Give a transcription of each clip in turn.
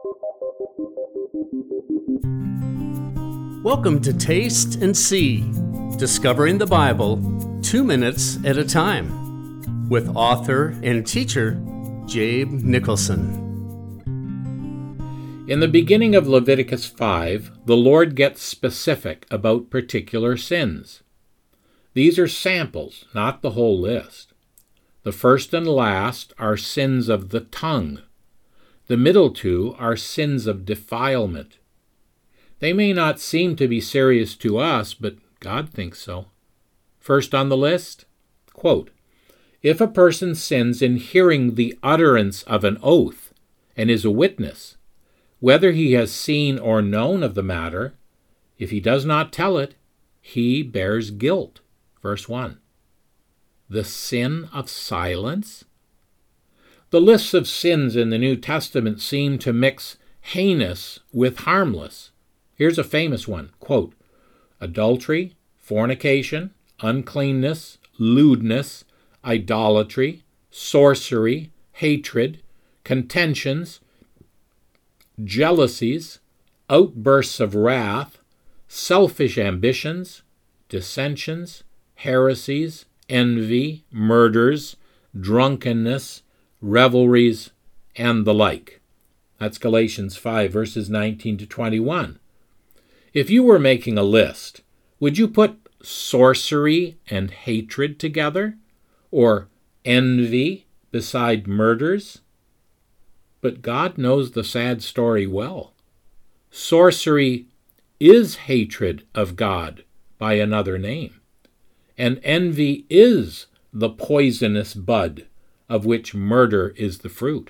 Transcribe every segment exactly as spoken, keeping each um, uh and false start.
Welcome to Taste and See, Discovering the Bible, two minutes at a time, with author and teacher Jabe Nicholson. In the beginning of Leviticus five, the Lord gets specific about particular sins. These are samples, not the whole list. The first and last are sins of the tongue. The middle two are sins of defilement. They may not seem to be serious to us, but God thinks so. First on the list, quote, "If a person sins in hearing the utterance of an oath and is a witness, whether he has seen or known of the matter, if he does not tell it, he bears guilt." Verse one. The sin of silence? The lists of sins in the New Testament seem to mix heinous with harmless. Here's a famous one, quote, "Adultery, fornication, uncleanness, lewdness, idolatry, sorcery, hatred, contentions, jealousies, outbursts of wrath, selfish ambitions, dissensions, heresies, envy, murders, drunkenness, revelries, and the like." That's Galatians five, verses nineteen to twenty-one. If you were making a list, would you put sorcery and hatred together, or envy beside murders? But God knows the sad story well. Sorcery is hatred of God by another name, and envy is the poisonous bud of which murder is the fruit.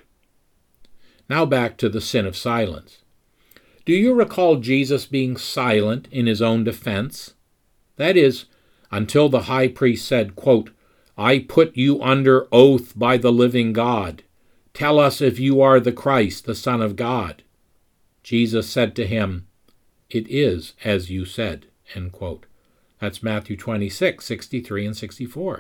Now back to the sin of silence. Do you recall Jesus being silent in his own defense? That is, until the high priest said, quote, "I put you under oath by the living God. Tell us if you are the Christ, the Son of God." Jesus said to him, "It is as you said," end quote. That's Matthew twenty-six, sixty-three and sixty-four.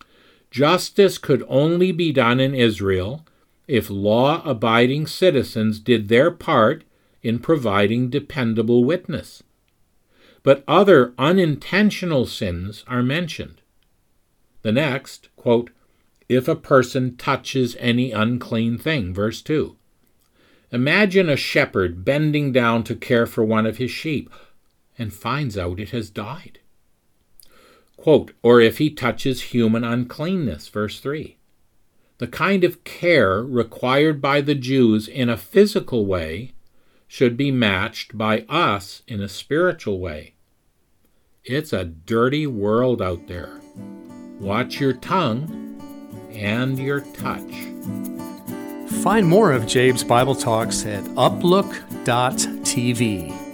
Justice could only be done in Israel if law-abiding citizens did their part in providing dependable witness. But other unintentional sins are mentioned. The next, quote, "If a person touches any unclean thing," verse two. Imagine a shepherd bending down to care for one of his sheep and finds out it has died. Quote, "Or if he touches human uncleanness," verse three. The kind of care required by the Jews in a physical way should be matched by us in a spiritual way. It's a dirty world out there. Watch your tongue and your touch. Find more of Jabe's Bible Talks at uplook dot t v.